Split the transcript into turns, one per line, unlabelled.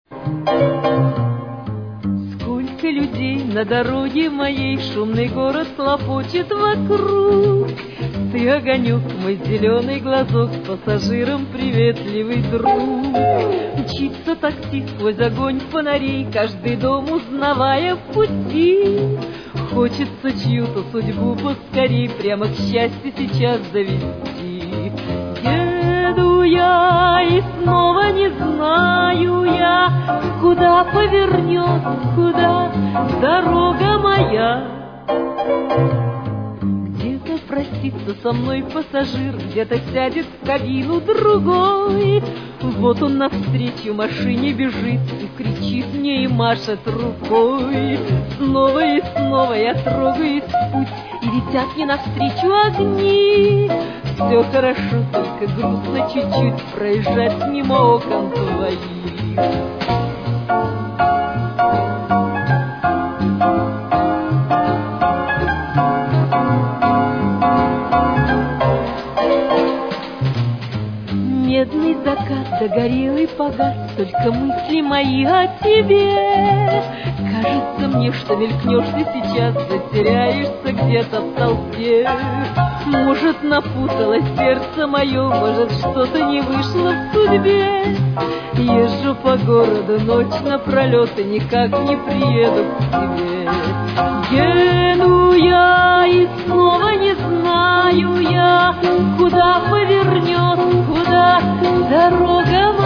Сколько людей на дороге моей, шумный город хлопочет вокруг. Ты огонек, мой зеленый глазок, пассажирам приветливый друг. Мчится такси сквозь огонь фонарей, каждый дом узнавая в пути. Хочется чью-то судьбу поскорей прямо к счастью сейчас завести. Еду я и снова не знаю я, куда повернет, куда дорога моя. Где-то простится со мной пассажир, где-то сядет в кабину другой. Вот он навстречу машине бежит и кричит мне и машет рукой. Снова и снова я трогаюсь в путь, и летят мне навстречу огни. Все хорошо, только грустно чуть-чуть проезжать мимо окон твоих. Медный закат догорел и погас, только мысли мои о тебе. Кажется мне, что мелькнешь ты сейчас, затеряешься где-то в толпе. Может, напуталось сердце мое, может, что-то не вышло в судьбе. Езжу по городу ночь напролет и никак не приеду к тебе. Еду я и снова не знаю я, куда повернет, куда дорога